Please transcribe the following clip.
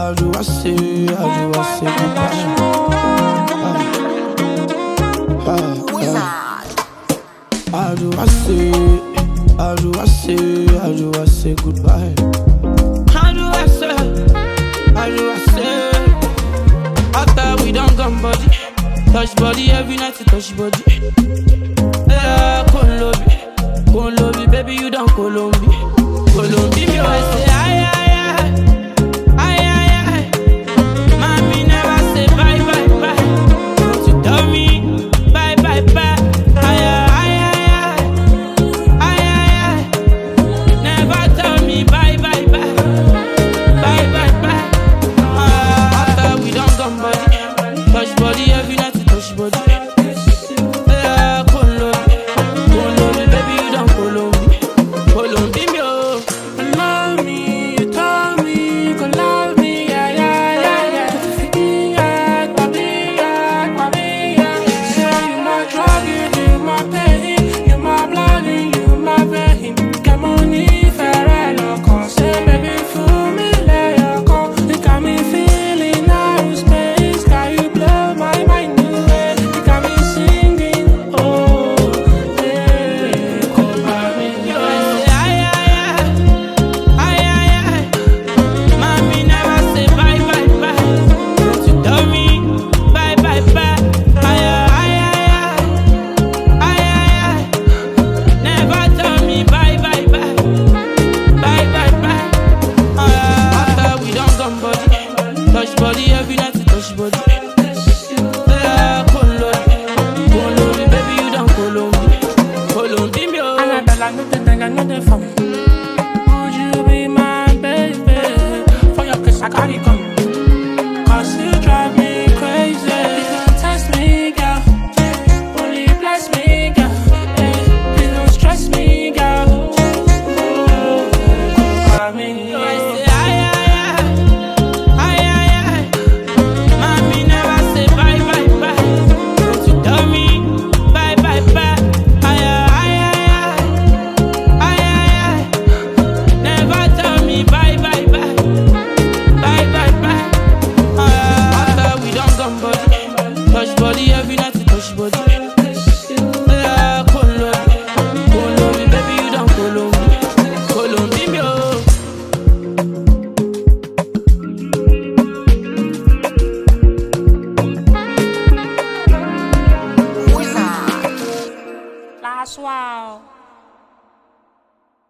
do I say goodbye? How do I say goodbye? How do I say? After we done gone body, touch body every night to touch body. Yeah, Colombia, baby you don't Colombia, me I say aye. Mommy never say bye. Don't you tell me bye. Never tell me bye. After we done gone body, touch body every night to touch body. Yeah, Colombia, baby you don't Colombia, me oh. Love me, you told me you could love me, yeah. Say you my drug, you my pain, you my blood, you my vein. Come on, if I loco, say baby fool me, let you go. You got me feeling out of space, got you blow my mind away. You got me singing, oh, yeah. Come by me, oh. Mommy never say bye. Don't you tell me bye. Never tell me bye. After we done gone body, touch body every night to touch body. Yeah, Colombia, baby you don't Colombia, me oh. Annabella, no the thing, I know the phone. Would you be my baby? For your kiss, I got it coming. 'Cause you drive me crazy. Please don't test me, girl. Only bless me, girl. Please don't stress me, girl. Oh, I mean, I say aye. Mommy never say bye. Don't you tell me bye. Never tell me bye. After we done gone body, touch body every night to touch body. Yeah, Colombia, baby you don't Colombia, me oh. last wow.